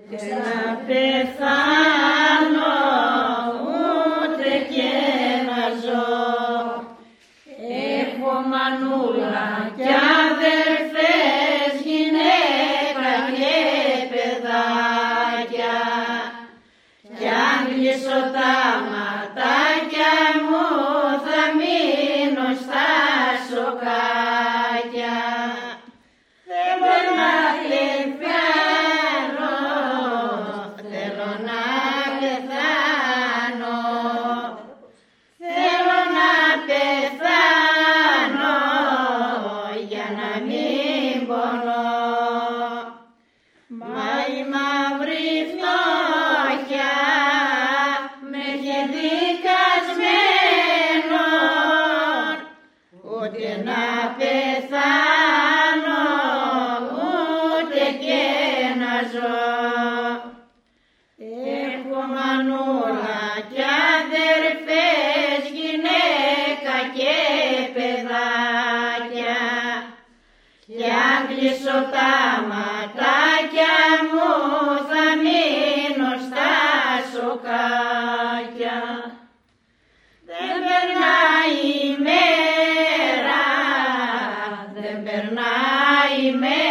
να πεθάνω ούτε και να ζω. Έχω μανούλα κι αδερφές, γυναίκα και παιδάκια, κι αν κλείσω τα ματάκια μου θα μείνω στα σοκάκια. Θέλω να πεθάνω, θέλω να πεθάνω, θέλω να πεθάνω για να μην πονώ. Μα η μαύρη φτώχεια με έχει δικασμένο, ούτε να πεθάνω ούτε και να ζω. Έχω μανούλα κι αδερφές, γυναίκα και παιδάκια, κι αν κλείσω τα ματάκια μου θα μείνω στα σοκάκια. Δεν περνάει η μέρα, δεν περνάει η μέρα,